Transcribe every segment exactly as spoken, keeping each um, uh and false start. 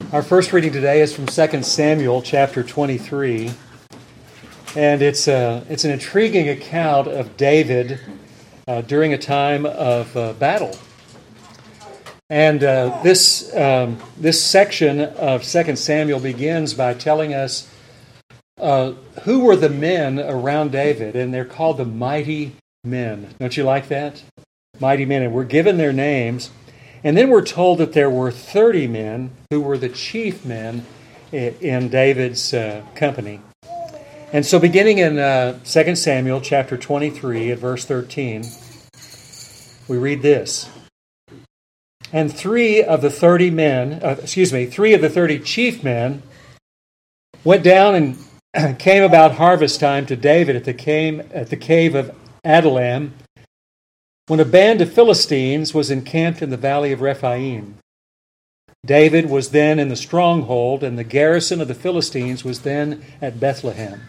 Our first reading today is from Second Samuel chapter twenty-three, and it's a, it's an intriguing account of David uh, during a time of uh, battle. And uh, this um, this section of Second Samuel begins by telling us uh, who were the men around David, and they're called the mighty men. Don't you like that? Mighty men, and we're given their names. And then we're told that there were thirty men who were the chief men in David's uh, company. And so beginning in uh, Second Samuel chapter twenty-three at verse thirteen, we read this. And three of the thirty men, uh, excuse me, three of the thirty chief men went down and came about harvest time to David at the cave, at the cave of Adullam, when a band of Philistines was encamped in the valley of Rephaim. David was then in the stronghold, and the garrison of the Philistines was then at Bethlehem.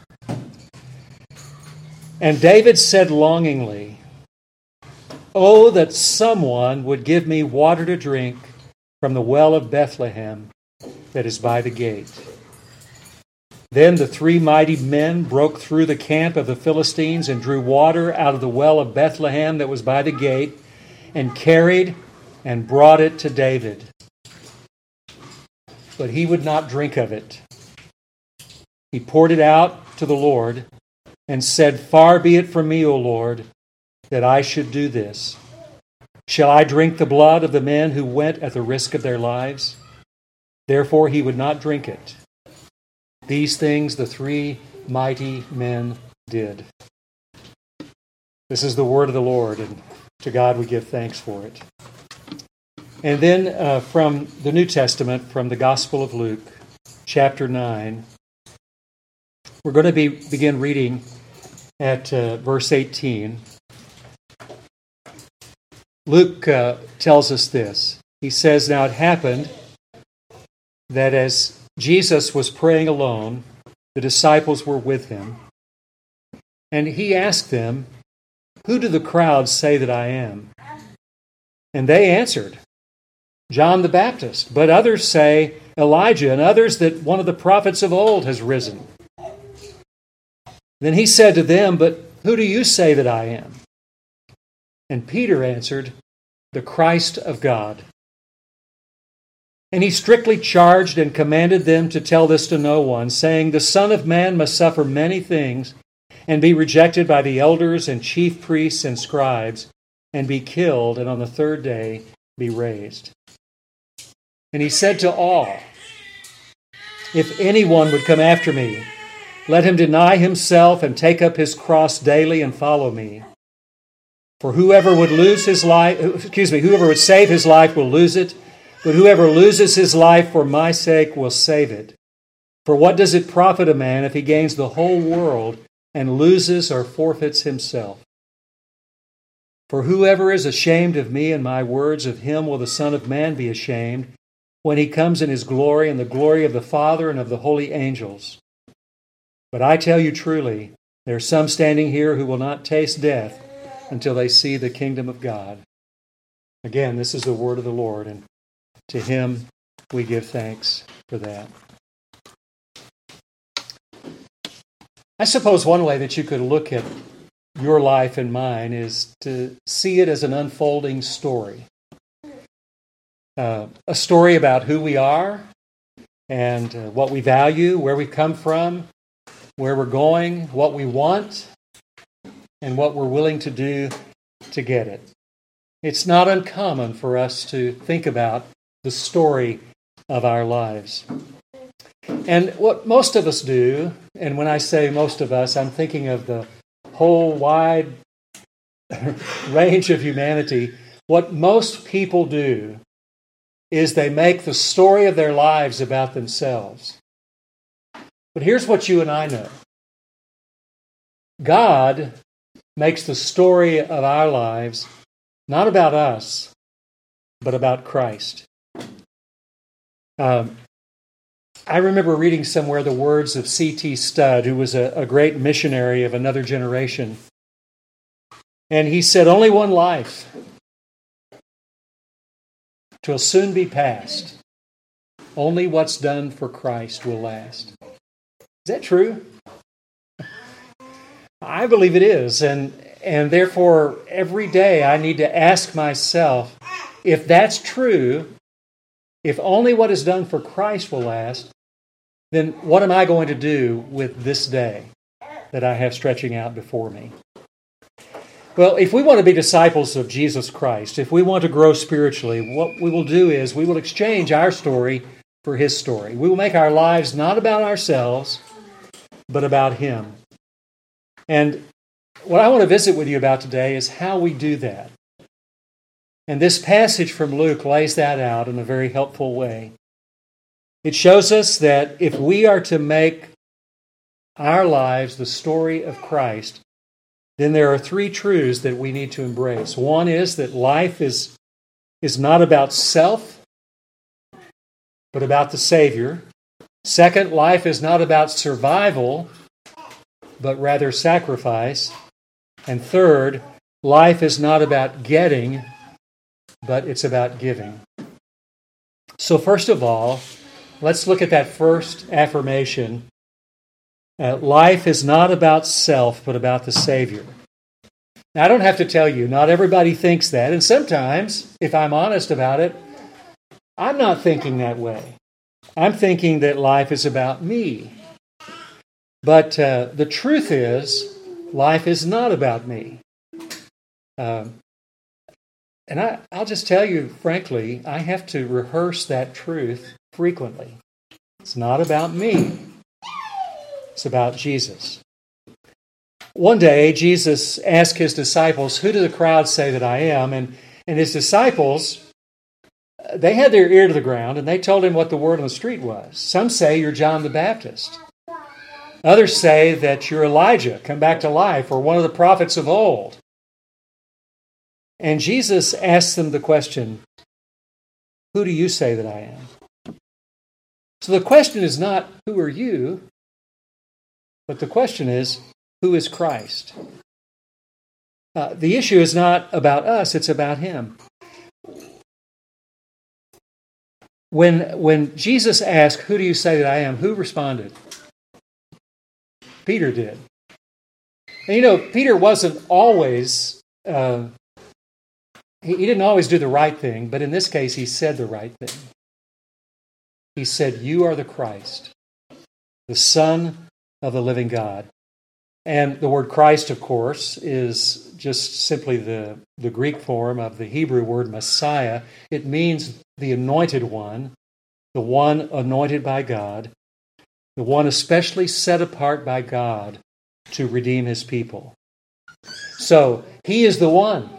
And David said longingly, "Oh, that someone would give me water to drink from the well of Bethlehem that is by the gate." Then the three mighty men broke through the camp of the Philistines and drew water out of the well of Bethlehem that was by the gate, and carried and brought it to David. But he would not drink of it. He poured it out to the Lord and said, "Far be it from me, O Lord, that I should do this. Shall I drink the blood of the men who went at the risk of their lives?" Therefore he would not drink it. These things the three mighty men did. This is the word of the Lord, and to God we give thanks for it. And then uh, from the New Testament, from the Gospel of Luke, chapter nine, we're going to be, begin reading at uh, verse eighteen. Luke uh, tells us this. He says, "Now it happened that as Jesus was praying alone, the disciples were with him, and he asked them, 'Who do the crowds say that I am?' And they answered, 'John the Baptist, but others say Elijah, and others that one of the prophets of old has risen.' Then he said to them, 'But who do you say that I am?' And Peter answered, 'The Christ of God.' And he strictly charged and commanded them to tell this to no one, saying, 'The Son of Man must suffer many things, and be rejected by the elders and chief priests and scribes, and be killed, and on the third day be raised.' And he said to all, 'If anyone would come after me, let him deny himself and take up his cross daily and follow me. For whoever would lose his life, excuse me, whoever would save his life will lose it, but whoever loses his life for my sake will save it. For what does it profit a man if he gains the whole world and loses or forfeits himself? For whoever is ashamed of me and my words, of him will the Son of Man be ashamed when he comes in his glory and the glory of the Father and of the holy angels. But I tell you truly, there are some standing here who will not taste death until they see the kingdom of God." Again, this is the word of the Lord, and to him we give thanks for that. I suppose one way that you could look at your life and mine is to see it as an unfolding story. Uh, a story about who we are and uh, what we value, where we've come from, where we're going, what we want, and what we're willing to do to get it. It's not uncommon for us to think about the story of our lives. And what most of us do, and when I say most of us, I'm thinking of the whole wide range of humanity, what most people do is they make the story of their lives about themselves. But here's what you and I know. God makes the story of our lives not about us, but about Christ. Um, I remember reading somewhere the words of C T Studd, who was a, a great missionary of another generation. And he said, "Only one life. 'Twill soon be past. only what's done for Christ will last. Is that true? I believe it is, and and therefore every day I need to ask myself, if that's true, if only what is done for Christ will last, then what am I going to do with this day that I have stretching out before me? Well, if we want to be disciples of Jesus Christ, if we want to grow spiritually, what we will do is we will exchange our story for His story. We will make our lives not about ourselves, but about Him. And what I want to visit with you about today is how we do that. And this passage from Luke lays that out in a very helpful way. It shows us that if we are to make our lives the story of Christ, then there are three truths that we need to embrace. One is that life is, is not about self, but about the Savior. Second, life is not about survival, but rather sacrifice. And third, life is not about getting, but it's about giving. So first of all, let's look at that first affirmation. Uh, life is not about self, but about the Savior. Now, I don't have to tell you, not everybody thinks that. And sometimes, if I'm honest about it, I'm not thinking that way. I'm thinking that life is about me. But uh, the truth is, life is not about me. Um, and I, I'll just tell you, frankly, I have to rehearse that truth frequently. It's not about me. It's about Jesus. One day, Jesus asked His disciples, "Who do the crowd say that I am?" And, and His disciples, they had their ear to the ground, and they told Him what the word on the street was. Some say you're John the Baptist. Others say that you're Elijah, come back to life, or one of the prophets of old. And Jesus asked them the question, "Who do you say that I am?" So the question is not, who are you? But the question is, who is Christ? Uh, the issue is not about us, it's about Him. When, when Jesus asked, "Who do you say that I am?" who responded? Peter did. And you know, Peter wasn't always, uh, he, he didn't always do the right thing, but in this case, he said the right thing. He said, "You are the Christ, the Son of the living God." And the word Christ, of course, is just simply the, the Greek form of the Hebrew word Messiah. It means the anointed one, the one anointed by God, the one especially set apart by God to redeem His people. So, He is the one.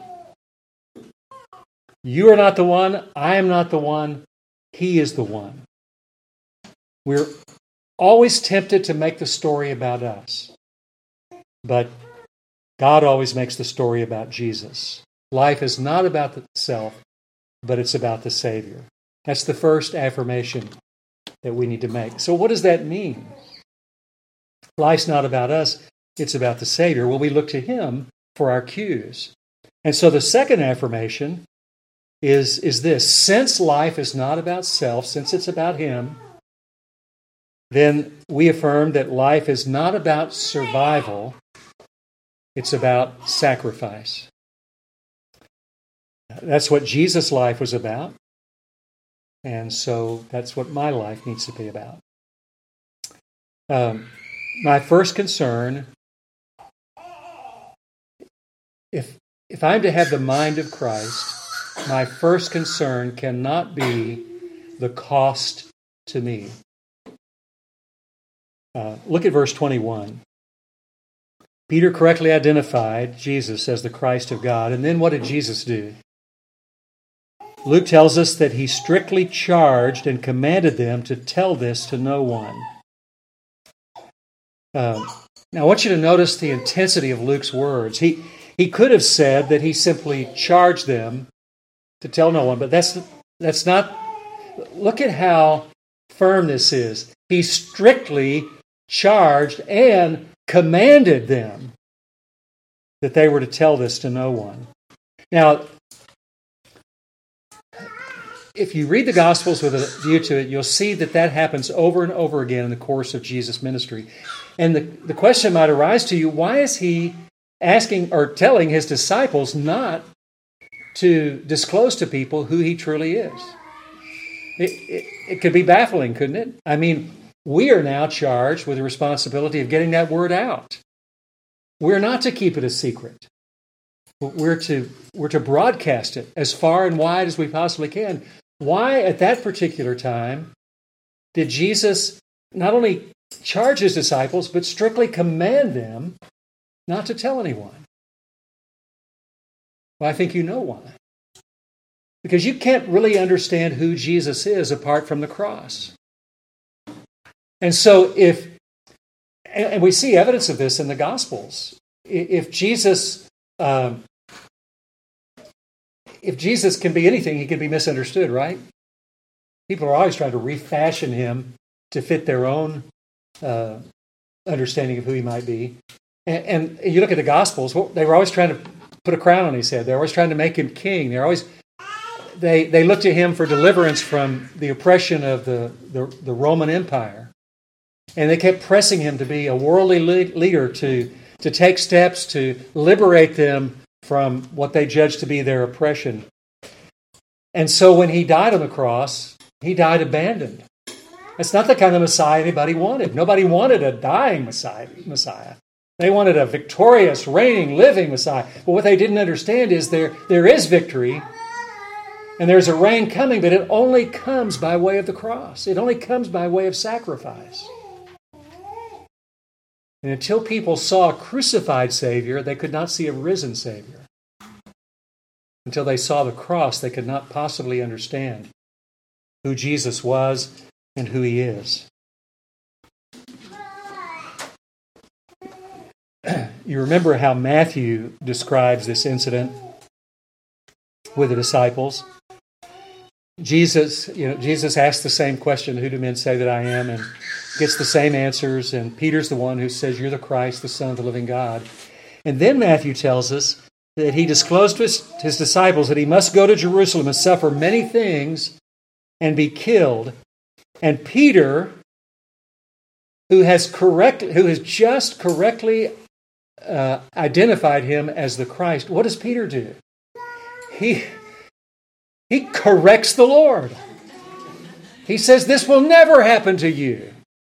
You are not the one. I am not the one. He is the one. We're always tempted to make the story about us. But God always makes the story about Jesus. Life is not about the self, but it's about the Savior. That's the first affirmation that we need to make. So what does that mean? Life's not about us, it's about the Savior. Well, we look to Him for our cues. And so the second affirmation is, is this: since life is not about self, since it's about Him, then we affirm that life is not about survival, it's about sacrifice. That's what Jesus' life was about. And so that's what my life needs to be about. Um, my first concern, if, if I'm to have the mind of Christ, my first concern cannot be the cost to me. Uh, look at verse twenty-one. Peter correctly identified Jesus as the Christ of God. And then what did Jesus do? Luke tells us that He strictly charged and commanded them to tell this to no one. Uh, now I want you to notice the intensity of Luke's words. He, he could have said that He simply charged them to tell no one, but that's, that's not... Look at how firm this is. He strictly charged and commanded them that they were to tell this to no one. Now, if you read the Gospels with a view to it, you'll see that that happens over and over again in the course of Jesus' ministry. And the, the question might arise to you, why is he asking or telling his disciples not to disclose to people who he truly is? It, it, it could be baffling, couldn't it? I mean, we are now charged with the responsibility of getting that word out. We're not to keep it a secret. We're to, we're to broadcast it as far and wide as we possibly can. Why, at that particular time, did Jesus not only charge his disciples, but strictly command them not to tell anyone? Well, I think you know why. Because you can't really understand who Jesus is apart from the cross. And so if, and we see evidence of this in the Gospels, if Jesus, um, if Jesus can be anything, he can be misunderstood, right? People are always trying to refashion him to fit their own uh, understanding of who he might be. And, and you look at the Gospels, they were always trying to put a crown on his head. They're always trying to make him king. They're always they they looked to him for deliverance from the oppression of the, the, the Roman Empire. And they kept pressing him to be a worldly leader, to, to take steps to liberate them from what they judged to be their oppression. And so when he died on the cross, he died abandoned. That's not the kind of Messiah anybody wanted. Nobody wanted a dying Messiah. Messiah. They wanted a victorious, reigning, living Messiah. But what they didn't understand is there, there is victory, and there's a reign coming, but it only comes by way of the cross. It only comes by way of sacrifice. And until people saw a crucified Savior, they could not see a risen Savior. Until they saw the cross, they could not possibly understand who Jesus was and who he is. You remember how Matthew describes this incident with the disciples. Jesus, you know, Jesus asks the same question, who do men say that I am? And gets the same answers. And Peter's the one who says, you're the Christ, the Son of the living God. And then Matthew tells us that he disclosed to his, his disciples that he must go to Jerusalem and suffer many things and be killed. And Peter, who has correct, who has just correctly uh, identified him as the Christ, what does Peter do? He, he corrects the Lord. He says, this will never happen to you.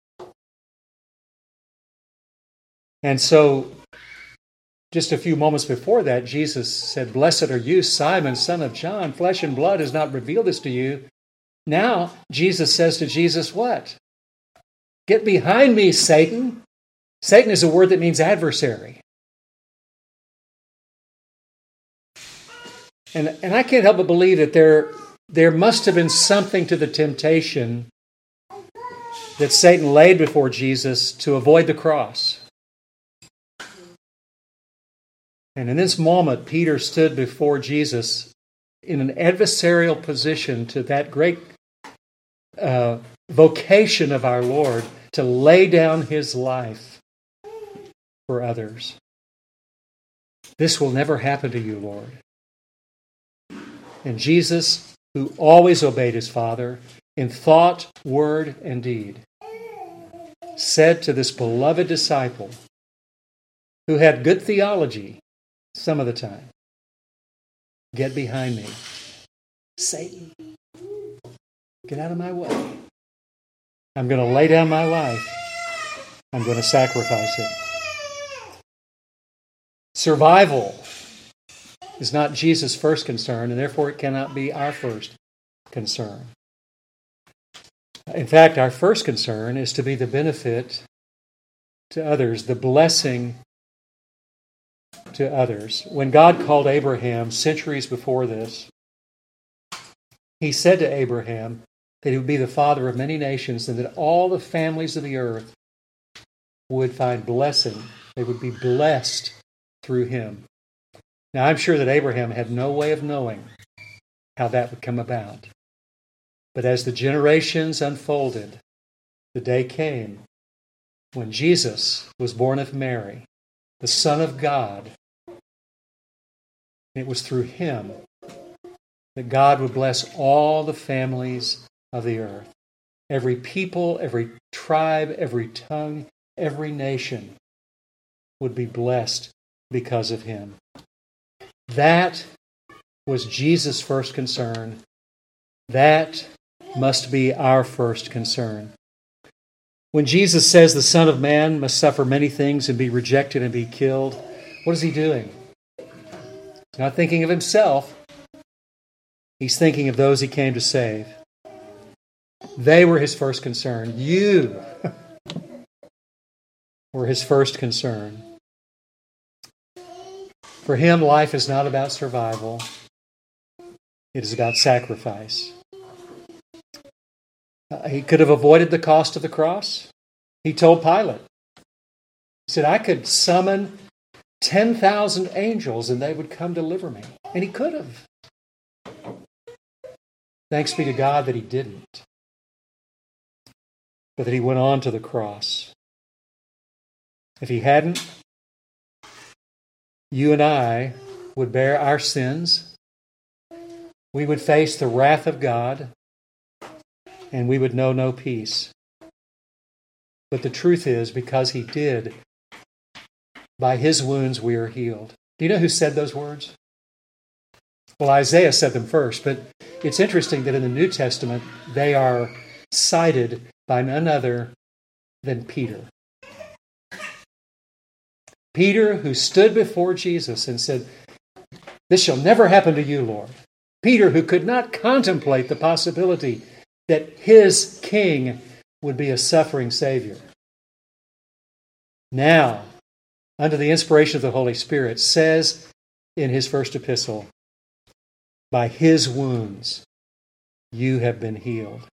And so, just a few moments before that, Jesus said, blessed are you, Simon, son of John. Flesh and blood has not revealed this to you. Now, Jesus says to Jesus, what? Get behind me, Satan. Satan is a word that means adversary. And, and I can't help but believe that there, there must have been something to the temptation that Satan laid before Jesus to avoid the cross. And in this moment, Peter stood before Jesus in an adversarial position to that great uh, vocation of our Lord to lay down his life for others. This will never happen to you, Lord. And Jesus, who always obeyed his Father in thought, word, and deed, said to this beloved disciple, who had good theology some of the time, get behind me. Satan, get out of my way. I'm going to lay down my life. I'm going to sacrifice it. Survival is not Jesus' first concern, and therefore it cannot be our first concern. In fact, our first concern is to be the benefit to others, the blessing to others. When God called Abraham centuries before this, he said to Abraham that he would be the father of many nations and that all the families of the earth would find blessing. They would be blessed through him. Now, I'm sure that Abraham had no way of knowing how that would come about. But as the generations unfolded, the day came when Jesus was born of Mary, the Son of God. It was through him that God would bless all the families of the earth. Every people, every tribe, every tongue, every nation would be blessed because of him. That was Jesus' first concern. That must be our first concern. When Jesus says the Son of Man must suffer many things and be rejected and be killed, what is he doing? He's not thinking of himself. He's thinking of those he came to save. They were his first concern. You were his first concern. For him, life is not about survival. It is about sacrifice. Uh, he could have avoided the cost of the cross. He told Pilate, he said, I could summon ten thousand angels and they would come deliver me. And he could have. Thanks be to God that he didn't. But that he went on to the cross. If he hadn't, you and I would bear our sins. We would face the wrath of God, and we would know no peace. But the truth is, because he did, by his wounds we are healed. Do you know who said those words? Well, Isaiah said them first, but it's interesting that in the New Testament they are cited by none other than Peter. Peter, who stood before Jesus and said, this shall never happen to you, Lord. Peter, who could not contemplate the possibility that his king would be a suffering Savior. Now, under the inspiration of the Holy Spirit, says in his first epistle, by his wounds you have been healed.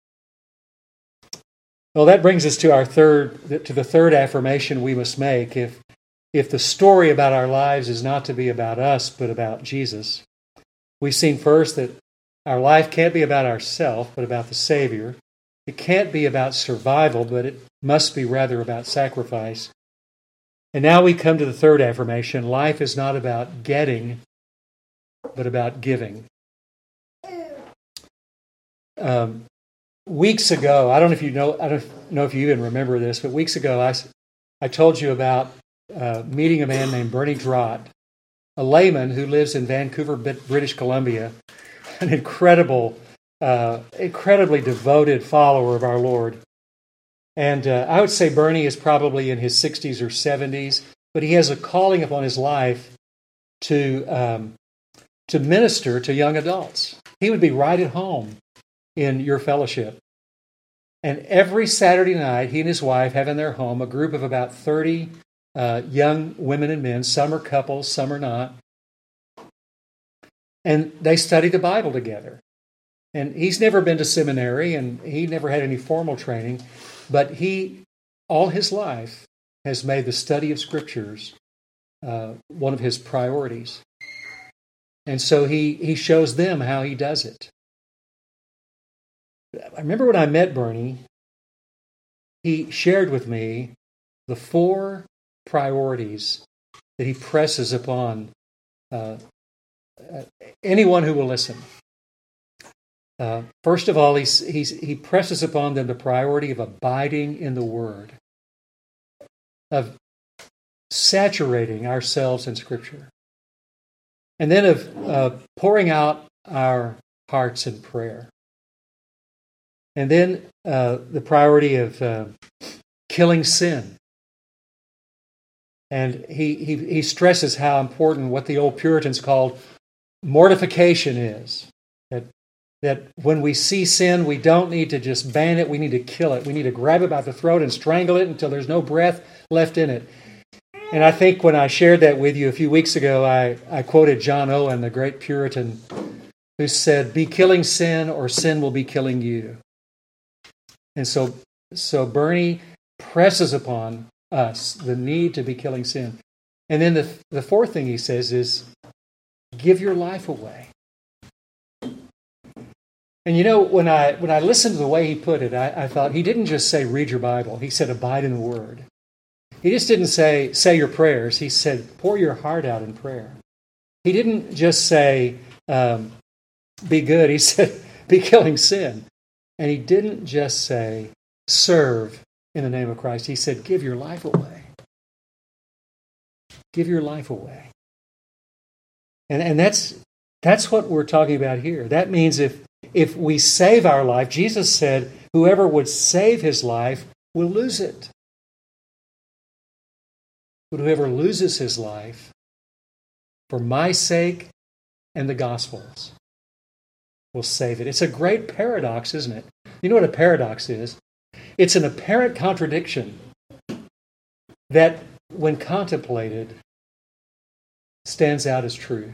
Well, that brings us to our third, to the third affirmation we must make. If, if the story about our lives is not to be about us, but about Jesus, we've seen first that our life can't be about ourselves, but about the Savior. It can't be about survival, but it must be rather about sacrifice. And now we come to the third affirmation. Life is not about getting, but about giving. Um, weeks ago, I don't know if you know, I don't know if you even remember this, but weeks ago I, I told you about uh, meeting a man named Bernie Drott, a layman who lives in Vancouver, British Columbia, an incredible, uh, incredibly devoted follower of our Lord. And uh, I would say Bernie is probably in his sixties or seventies, but he has a calling upon his life to um, to minister to young adults. He would be right at home in your fellowship. And every Saturday night, he and his wife have in their home a group of about thirty uh, young women and men. Some are couples, some are not. And they study the Bible together. And he's never been to seminary, and he never had any formal training, but he, all his life, has made the study of Scriptures uh, one of his priorities. And so he, he shows them how he does it. I remember when I met Bernie, he shared with me the four priorities that he presses upon uh, anyone who will listen. Uh, first of all, he's, he's, he presses upon them the priority of abiding in the Word, of saturating ourselves in Scripture, and then of uh, pouring out our hearts in prayer. And then uh, the priority of uh, killing sin. And he, he, he stresses how important what the old Puritans called mortification is. That, that when we see sin, we don't need to just ban it, we need to kill it. We need to grab it by the throat and strangle it until there's no breath left in it. And I think when I shared that with you a few weeks ago, I, I quoted John Owen, the great Puritan, who said, be killing sin or sin will be killing you. And so, so Bernie presses upon us the need to be killing sin. And then the, the fourth thing he says is, give your life away. And you know, when I when I listened to the way he put it, I, I thought he didn't just say, read your Bible. He said, abide in the Word. He just didn't say, say your prayers. He said, pour your heart out in prayer. He didn't just say, um, be good. He said, be killing sin. And he didn't just say, serve in the name of Christ. He said, give your life away. Give your life away. And, and that's that's what we're talking about here. That means if, if we save our life, Jesus said, whoever would save his life will lose it. But whoever loses his life for my sake and the gospel's will save it. It's a great paradox, isn't it? You know what a paradox is? It's an apparent contradiction that, when contemplated, stands out as true.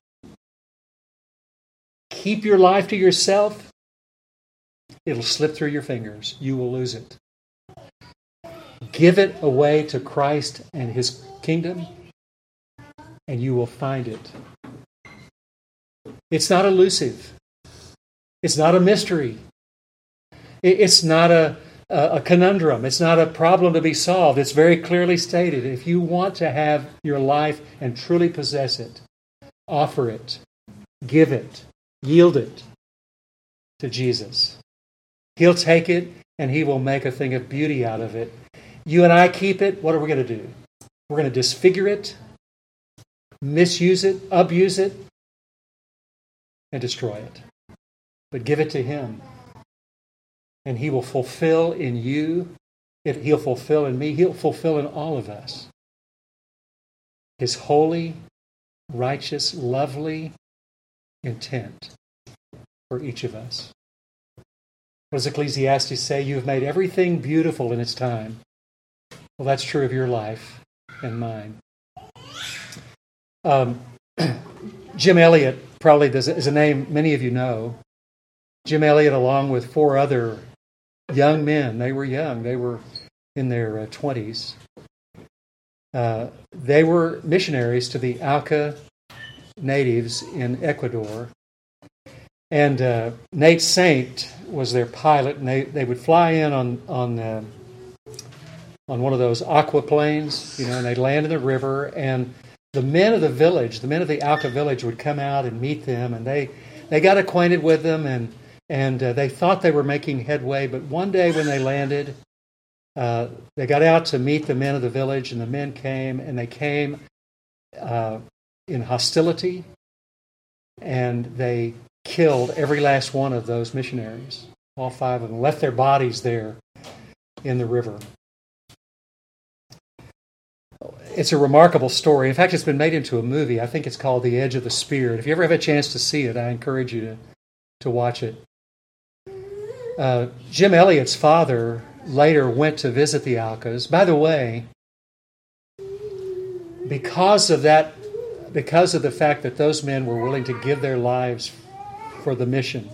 Keep your life to yourself, it'll slip through your fingers. You will lose it. Give it away to Christ and his kingdom, and you will find it. It's not elusive. It's not a mystery. It's not a, a conundrum. It's not a problem to be solved. It's very clearly stated. If you want to have your life and truly possess it, offer it, give it, yield it to Jesus. He'll take it and he will make a thing of beauty out of it. You and I keep it, what are we going to do? We're going to disfigure it, misuse it, abuse it, and destroy it. But give it to him. And he will fulfill in you, he'll fulfill in me, he'll fulfill in all of us his holy, righteous, lovely intent for each of us. What does Ecclesiastes say? You have made everything beautiful in its time. Well, that's true of your life and mine. Um, Jim Elliot probably does, is a name many of you know. Jim Elliot, along with four other young men, they were young, they were in their uh, twenties. Uh, they were missionaries to the Auca natives in Ecuador. And uh, Nate Saint was their pilot, and they, they would fly in on on uh, on one of those aquaplanes, you know, and they'd land in the river, and the men of the village, the men of the Auca village would come out and meet them, and they, they got acquainted with them, and And uh, they thought they were making headway, but one day when they landed, uh, they got out to meet the men of the village, and the men came, and they came uh, in hostility, and they killed every last one of those missionaries, all five of them, left their bodies there in the river. It's a remarkable story. In fact, it's been made into a movie. I think it's called The Edge of the Spear. If you ever have a chance to see it, I encourage you to, to watch it. Uh, Jim Elliot's father later went to visit the Aucas. By the way, because of that, because of the fact that those men were willing to give their lives for the mission,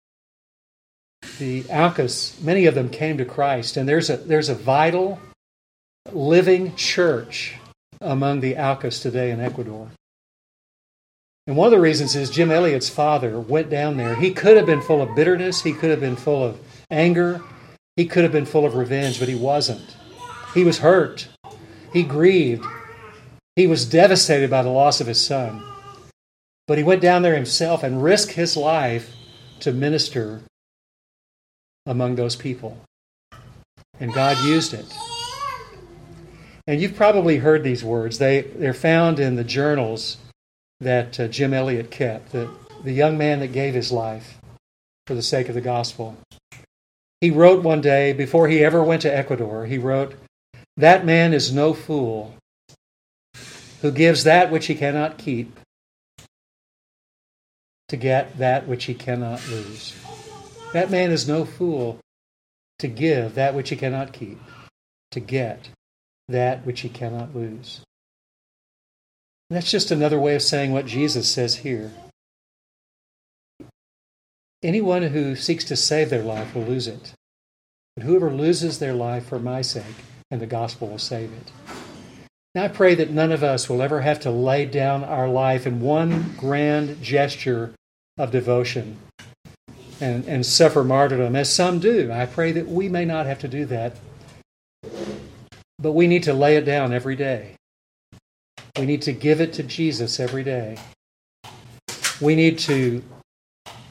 the Aucas, many of them came to Christ, and there's a there's a vital, living church among the Aucas today in Ecuador. And one of the reasons is Jim Elliot's father went down there. He could have been full of bitterness. He could have been full of anger. He could have been full of revenge, but he wasn't. He was hurt. He grieved. He was devastated by the loss of his son. But he went down there himself and risked his life to minister among those people. And God used it. And you've probably heard these words. They, they're found in the journals that uh, Jim Elliot kept, the, the young man that gave his life for the sake of the gospel. He wrote one day, before he ever went to Ecuador, he wrote, "That man is no fool who gives that which he cannot keep to get that which he cannot lose." That man is no fool to give that which he cannot keep to get that which he cannot lose. That's just another way of saying what Jesus says here. Anyone who seeks to save their life will lose it. But whoever loses their life for my sake and the gospel will save it. Now I pray that none of us will ever have to lay down our life in one grand gesture of devotion and, and suffer martyrdom, as some do. I pray that we may not have to do that. But we need to lay it down every day. We need to give it to Jesus every day. We need to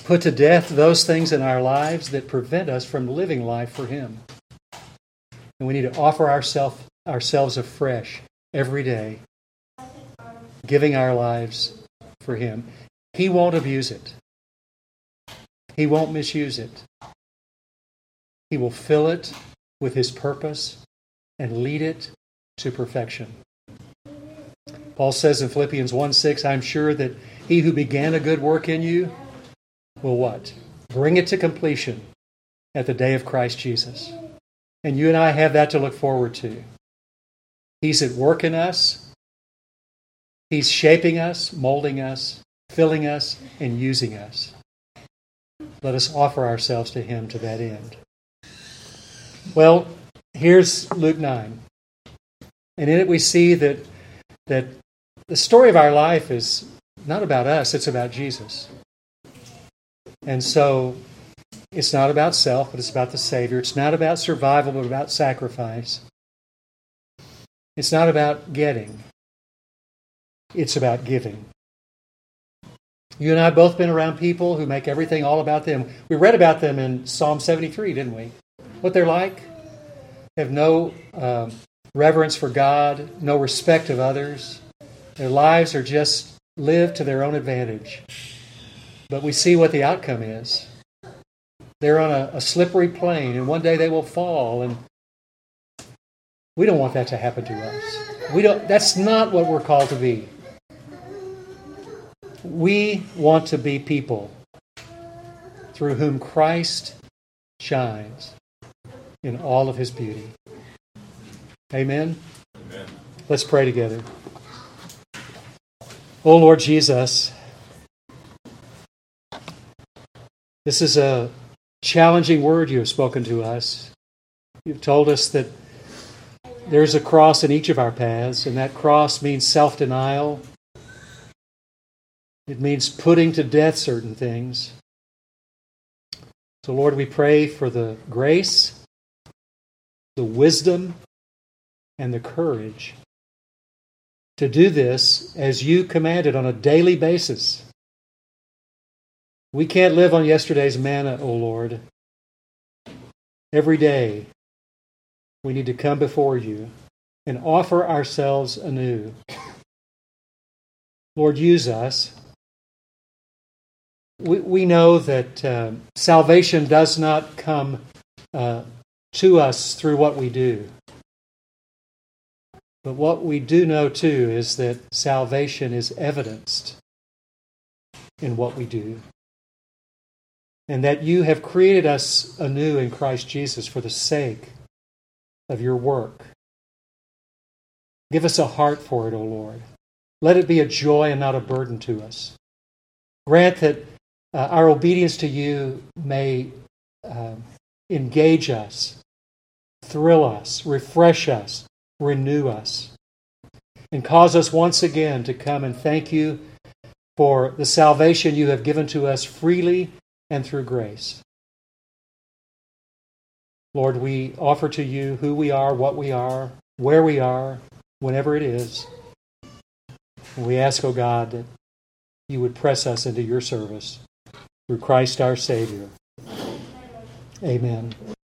put to death those things in our lives that prevent us from living life for Him. And we need to offer ourself, ourselves afresh every day, giving our lives for Him. He won't abuse it. He won't misuse it. He will fill it with His purpose and lead it to perfection. Paul says in Philippians one six, I'm sure that He who began a good work in you will what? Bring it to completion at the day of Christ Jesus. And you and I have that to look forward to. He's at work in us. He's shaping us, molding us, filling us, and using us. Let us offer ourselves to Him to that end. Well, here's Luke nine. And in it we see that, that the story of our life is not about us, it's about Jesus. And so it's not about self, but it's about the Savior. It's not about survival, but about sacrifice. It's not about getting. It's about giving. You and I have both been around people who make everything all about them. We read about them in Psalm seventy-three, didn't we? What they're like. They have no um, reverence for God, no respect of others. Their lives are just lived to their own advantage. But we see what the outcome is. They're on a, a slippery plane, and one day they will fall, and we don't want that to happen to us. We don't. That's not what we're called to be. We want to be people through whom Christ shines in all of His beauty. Amen? Amen. Let's pray together. Oh Lord Jesus, this is a challenging word you have spoken to us. You've told us that there's a cross in each of our paths, and that cross means self-denial. It means putting to death certain things. So Lord, we pray for the grace, the wisdom, and the courage to do this as you commanded on a daily basis. We can't live on yesterday's manna, O Lord. Every day we need to come before you and offer ourselves anew. Lord, use us. We, we know that uh, salvation does not come uh, to us through what we do. But what we do know, too, is that salvation is evidenced in what we do. And that you have created us anew in Christ Jesus for the sake of your work. Give us a heart for it, O Lord. Let it be a joy and not a burden to us. Grant that uh, our obedience to you may uh, engage us, thrill us, refresh us, renew us, and cause us once again to come and thank you for the salvation you have given to us freely and through grace. Lord, we offer to you who we are, what we are, where we are, whenever it is. And we ask, O God, that you would press us into your service through Christ our Savior. Amen.